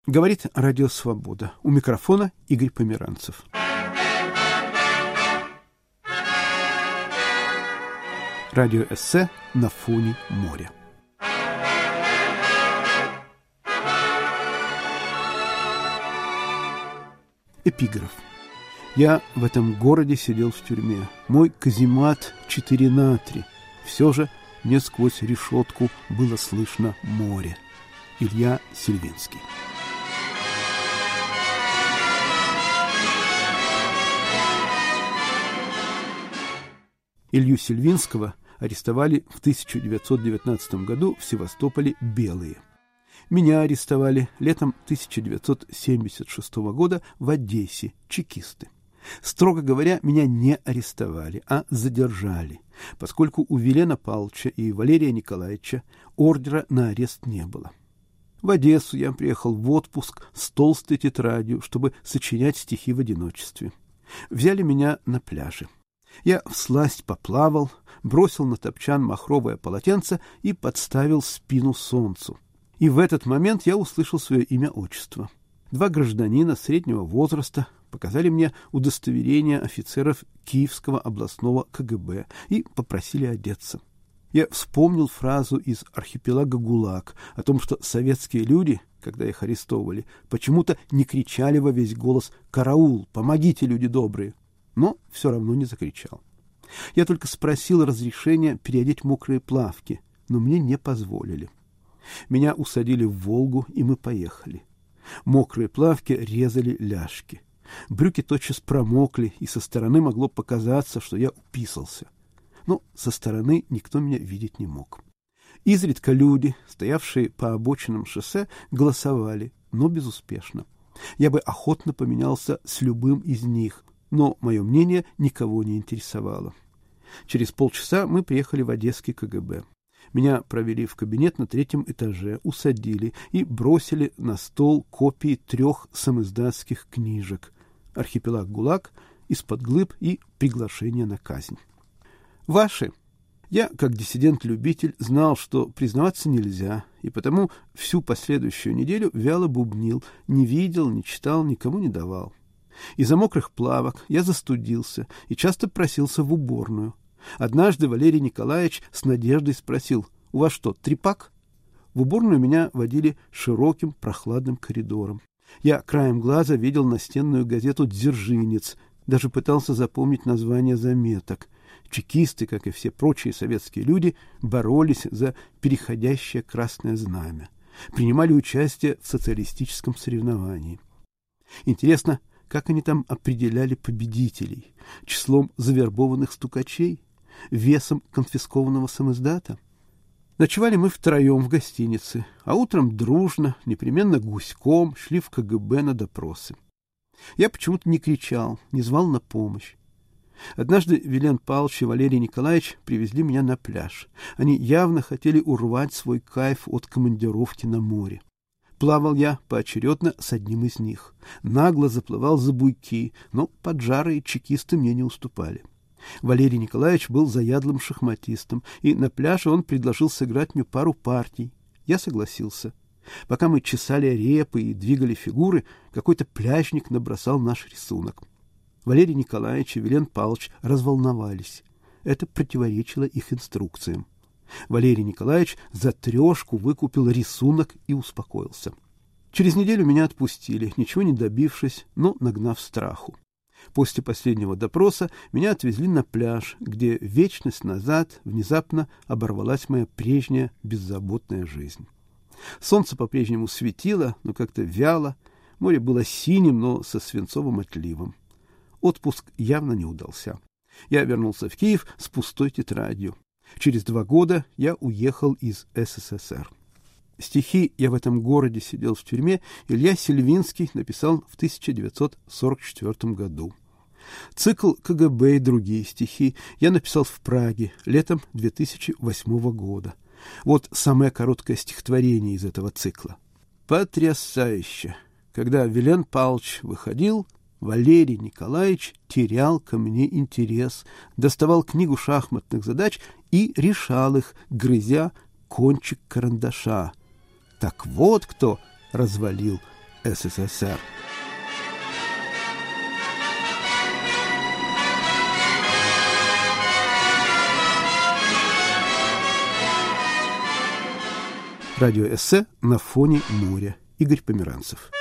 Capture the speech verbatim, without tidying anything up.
Говорит Радио Свобода. У микрофона Игорь Померанцев. Радиоэссе «На фоне моря». Эпиграф. Я в этом городе сидел в тюрьме. Мой каземат четыре на три. Все же мне сквозь решетку было слышно море. Илья Сильвинский. Илью Сильвинского арестовали в тысяча девятьсот девятнадцатом году в Севастополе белые. Меня арестовали летом тысяча девятьсот семьдесят шестого года в Одессе чекисты. Строго говоря, меня не арестовали, а задержали, поскольку у Вилена Павловича и Валерия Николаевича ордера на арест не было. В Одессу я приехал в отпуск с толстой тетрадью, чтобы сочинять стихи в одиночестве. Взяли меня на пляже. Я всласть поплавал, бросил на топчан махровое полотенце и подставил спину солнцу. И в этот момент я услышал свое имя-отчество. Два гражданина среднего возраста показали мне удостоверение офицеров Киевского областного ка гэ бэ и попросили одеться. Я вспомнил фразу из «Архипелага ГУЛАГ» о том, что советские люди, когда их арестовывали, почему-то не кричали во весь голос «Караул! Помогите, люди добрые!», но все равно не закричал. Я только спросил разрешения переодеть мокрые плавки, но мне не позволили. Меня усадили в «Волгу», и мы поехали. Мокрые плавки резали ляжки. Брюки тотчас промокли, и со стороны могло показаться, что я уписался. Но со стороны никто меня видеть не мог. Изредка люди, стоявшие по обочинам шоссе, голосовали, но безуспешно. Я бы охотно поменялся с любым из них, но мое мнение никого не интересовало. Через полчаса мы приехали в Одесский ка гэ бэ. Меня провели в кабинет на третьем этаже, усадили и бросили на стол копии трех самиздатских книжек «Архипелаг ГУЛАГ», «Из-под глыб» и «Приглашение на казнь». Ваши. Я, как диссидент-любитель, знал, что признаваться нельзя, и потому всю последующую неделю вяло бубнил, не видел, не читал, никому не давал. Из-за мокрых плавок я застудился и часто просился в уборную. Однажды Валерий Николаевич с надеждой спросил: «У вас что, трепак?» В уборную меня водили широким прохладным коридором. Я краем глаза видел настенную газету «Дзержинец», даже пытался запомнить название заметок. Чекисты, как и все прочие советские люди, боролись за переходящее красное знамя, принимали участие в социалистическом соревновании. Интересно, как они там определяли победителей? Числом завербованных стукачей? Весом конфискованного самиздата? Ночевали мы втроем в гостинице, а утром дружно, непременно гуськом, шли в ка гэ бэ на допросы. Я почему-то не кричал, не звал на помощь. Однажды Вилен Павлович и Валерий Николаевич привезли меня на пляж. Они явно хотели урвать свой кайф от командировки на море. Плавал я поочередно с одним из них. Нагло заплывал за буйки, но поджарые чекисты мне не уступали. Валерий Николаевич был заядлым шахматистом, и на пляже он предложил сыграть мне пару партий. Я согласился. Пока мы чесали репы и двигали фигуры, какой-то пляжник набросал наш рисунок. Валерий Николаевич и Вилен Павлович разволновались. Это противоречило их инструкциям. Валерий Николаевич за трешку выкупил рисунок и успокоился. Через неделю меня отпустили, ничего не добившись, но нагнав страху. После последнего допроса меня отвезли на пляж, где вечность назад внезапно оборвалась моя прежняя беззаботная жизнь. Солнце по-прежнему светило, но как-то вяло, море было синим, но со свинцовым отливом. Отпуск явно не удался. Я вернулся в Киев с пустой тетрадью. Через два года я уехал из эс эс эс эр. Стихи «Я в этом городе сидел в тюрьме» Илья Сильвинский написал в тысяча девятьсот сорок четвёртом году. Цикл ка гэ бэ и другие стихи я написал в Праге летом две тысячи восьмого года. Вот самое короткое стихотворение из этого цикла. Потрясающе! Когда Вилен Павлович выходил, Валерий Николаевич терял ко мне интерес, доставал книгу шахматных задач и решал их, грызя кончик карандаша. Так вот кто развалил СССР. Радиоэссе «На фоне моря». Игорь Померанцев.